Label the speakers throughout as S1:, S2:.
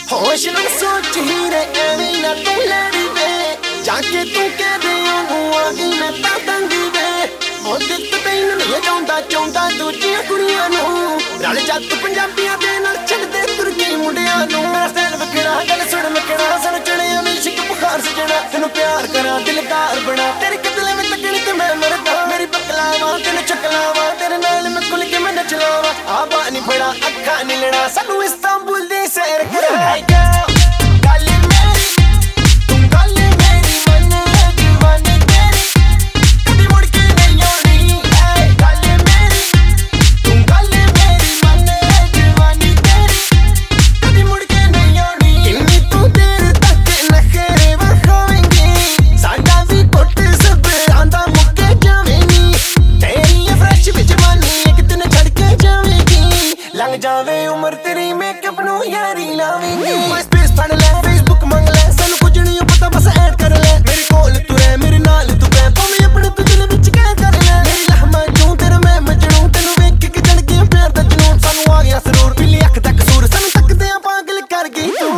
S1: होश न सोची रे एवें ना तू लड़ी वे जाके तू कह दे आगी मैं तातंगी वे ओ दिल तैन नहीं चाहता दूजियां कुड़ियां नू रल जा तू पंजाबियां दे नाल छड़ दे तुर्की मुंडियां नू मेरा स्टाइल वखड़ा गल सुन मकड़ा सन चढ़िया में इश्क बुखार सजना तेनू प्यार करा दिलदार बना तेरे कदले में तकनी ते मैं मरदा मेरी बकलावा तेनू चकलावा तेरे नाल मैं खुल के मैं नचलावा आबा नहीं बड़ा अखा नहीं लड़ा सानू इस्तांबुल दी सैर करा लंघ जावे उम्र तेरी मेकअप नू यारी लावेंगी स्पेस फड़ ले फेसबुक मंग ले सानू कुछ नहीं पता बस ऐड कर ले मेरे कोल तू रह मेरे नाल तू पै भावें अपने तू दिल विच कह कर ले मेरी लहमा क्यों तेरा मैं मजनू तेनू वेख के चढ़ गया प्यार दा जुनून सानू आ गया सरूर पीली अख दा कसूर सानू तकदे आ पागल कर गई तू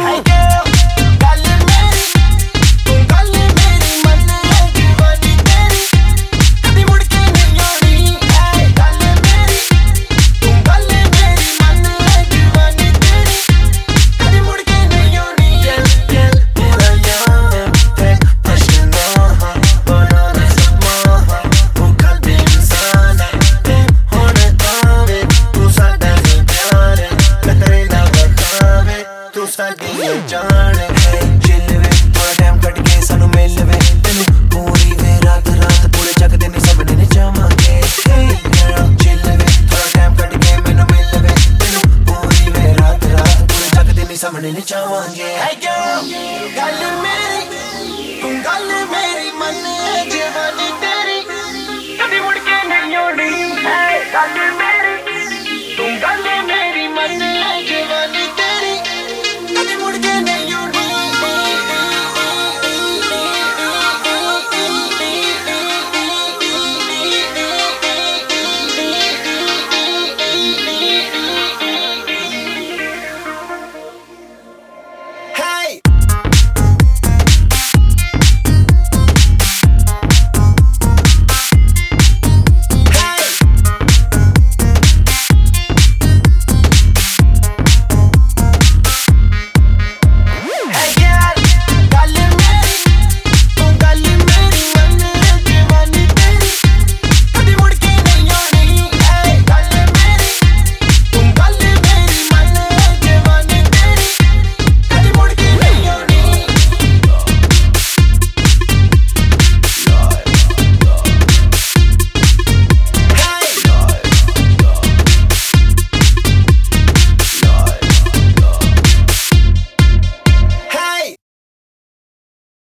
S1: जाने चिल वे थोड़ा टाइम कट के सानू मिल वे तेनू पूरी वे रात पूरे जग दे नहीं सबने ने जावांगे चिल वे थोड़ा टाइम कट के मैनू मिल वे तेनू पूरी वे रात पूरे जग दे नहीं सबने ने जावांगे गल मेरी मन